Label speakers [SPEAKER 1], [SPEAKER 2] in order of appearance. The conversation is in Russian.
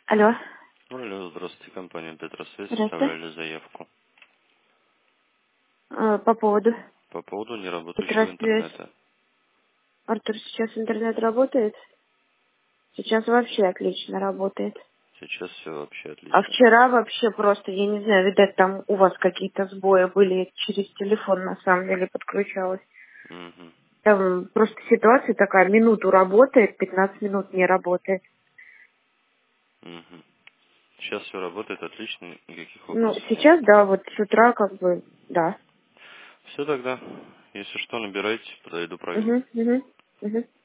[SPEAKER 1] Алло.
[SPEAKER 2] Алло, здравствуйте, компания Петросвязь,
[SPEAKER 1] Здравствуйте.
[SPEAKER 2] оставляли заявку
[SPEAKER 1] По поводу
[SPEAKER 2] по поводу неработающего
[SPEAKER 1] Петросвязь.
[SPEAKER 2] интернета.
[SPEAKER 1] Артур, сейчас интернет работает? Сейчас вообще отлично работает.
[SPEAKER 2] Сейчас все вообще
[SPEAKER 1] А
[SPEAKER 2] отлично.
[SPEAKER 1] вчера вообще просто, я не знаю, видать, там у вас какие-то сбои были, через телефон на самом деле подключалась.
[SPEAKER 2] Угу,
[SPEAKER 1] Там просто ситуация такая, минуту работает, 15 минут не работает.
[SPEAKER 2] угу. Сейчас все работает отлично, никаких
[SPEAKER 1] Ну,
[SPEAKER 2] вопросов нет.
[SPEAKER 1] сейчас, да, вот с утра как бы, да.
[SPEAKER 2] Все тогда, если что, набирайте, подойду, проведу.
[SPEAKER 1] Угу, угу, угу.